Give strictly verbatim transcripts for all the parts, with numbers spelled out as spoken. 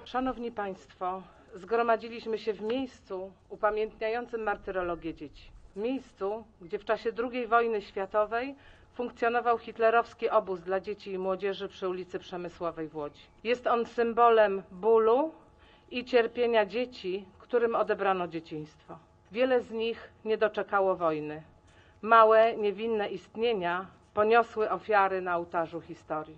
Szanowni Państwo, zgromadziliśmy się w miejscu upamiętniającym martyrologię dzieci. W miejscu, gdzie w czasie drugiej wojny światowej funkcjonował hitlerowski obóz dla dzieci i młodzieży przy ulicy Przemysłowej w Łodzi. Jest on symbolem bólu i cierpienia dzieci, którym odebrano dzieciństwo. Wiele z nich nie doczekało wojny. Małe, niewinne istnienia poniosły ofiary na ołtarzu historii.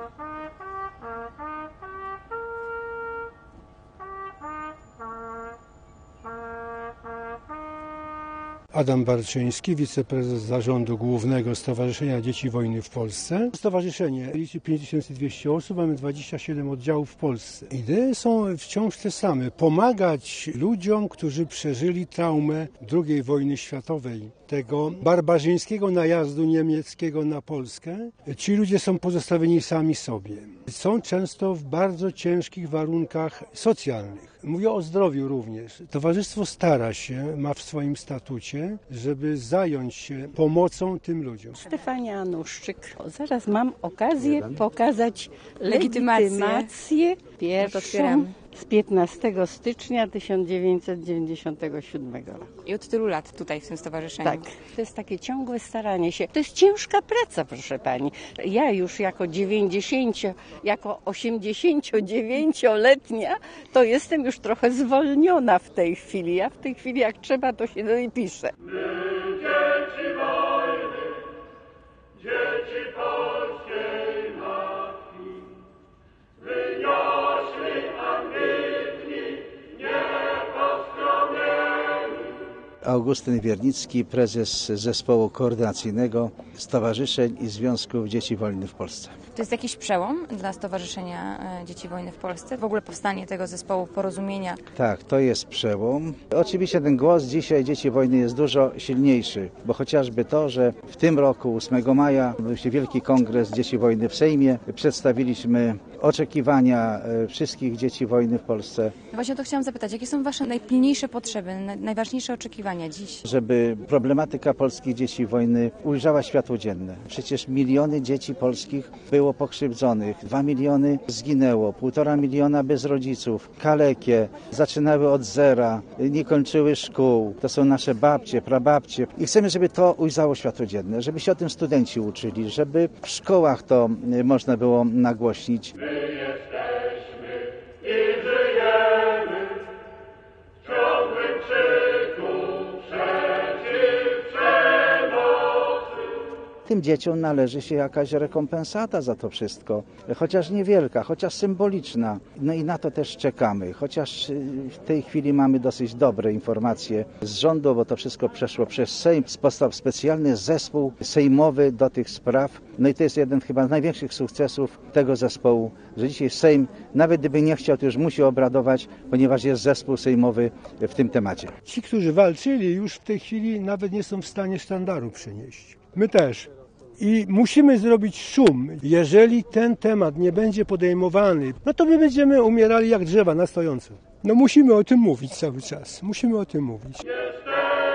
Adam Barczyński, wiceprezes zarządu głównego Stowarzyszenia Dzieci Wojny w Polsce. Stowarzyszenie liczy pięć tysięcy dwieście osób, mamy dwadzieścia siedem oddziałów w Polsce. Idee są wciąż te same. Pomagać ludziom, którzy przeżyli traumę drugiej wojny światowej, tego barbarzyńskiego najazdu niemieckiego na Polskę. Ci ludzie są pozostawieni sami sobie. Są często w bardzo ciężkich warunkach socjalnych. Mówię o zdrowiu również. Towarzystwo stara się, ma w swoim statucie, żeby zająć się pomocą tym ludziom. Stefania Anuszczyk. Zaraz mam okazję pokazać legitymację, legitymację pierwszą z piętnastego stycznia tysiąc dziewięćset dziewięćdziesiątego siódmego roku. I od tylu lat tutaj w tym stowarzyszeniu. Tak. To jest takie ciągłe staranie się. To jest ciężka praca, proszę pani. Ja już jako dziewięćdziesięcio, jako osiemdziesięciodziewięcioletnia to jestem już trochę zwolniona w tej chwili. Ja w tej chwili jak trzeba, to się do niej piszę. My, dzieci wojny, dzieci polskiej matki, wyniosły ambitni, nieposkromieni. Augustyn Wiernicki, prezes Zespołu Koordynacyjnego Stowarzyszeń i Związków Dzieci Wojny w Polsce. To jest jakiś przełom dla Stowarzyszenia Dzieci Wojny w Polsce? W ogóle powstanie tego zespołu porozumienia? Tak, to jest przełom. Oczywiście ten głos dzisiaj Dzieci Wojny jest dużo silniejszy, bo chociażby to, że w tym roku ósmego maja odbył się Wielki Kongres Dzieci Wojny w Sejmie. Przedstawiliśmy oczekiwania wszystkich dzieci wojny w Polsce. Właśnie o to chciałam zapytać, jakie są Wasze najpilniejsze potrzeby, najważniejsze oczekiwania dziś? Żeby problematyka polskich dzieci wojny ujrzała światło dzienne. Przecież miliony dzieci polskich było pokrzywdzonych, dwa miliony zginęło, półtora miliona bez rodziców, kalekie, zaczynały od zera, nie kończyły szkół. To są nasze babcie, prababcie. I chcemy, żeby to ujrzało światło dzienne, żeby się o tym studenci uczyli, żeby w szkołach to można było nagłośnić. My jesteśmy i żyjemy w ciągłym krzyku przeciw przemocy. Tym dzieciom należy się jakaś rekompensata za to wszystko, chociaż niewielka, chociaż symboliczna. No i na to też czekamy, chociaż w tej chwili mamy dosyć dobre informacje z rządu, bo to wszystko przeszło przez Sejm. Powstał specjalny zespół sejmowy do tych spraw. No i to jest jeden chyba z największych sukcesów tego zespołu, że dzisiaj Sejm, nawet gdyby nie chciał, to już musi obradować, ponieważ jest zespół sejmowy w tym temacie. Ci, którzy walczyli, już w tej chwili nawet nie są w stanie sztandaru przynieść. My też. I musimy zrobić szum. Jeżeli ten temat nie będzie podejmowany, no to my będziemy umierali jak drzewa na stojąco. No musimy o tym mówić cały czas. Musimy o tym mówić. Jesteśmy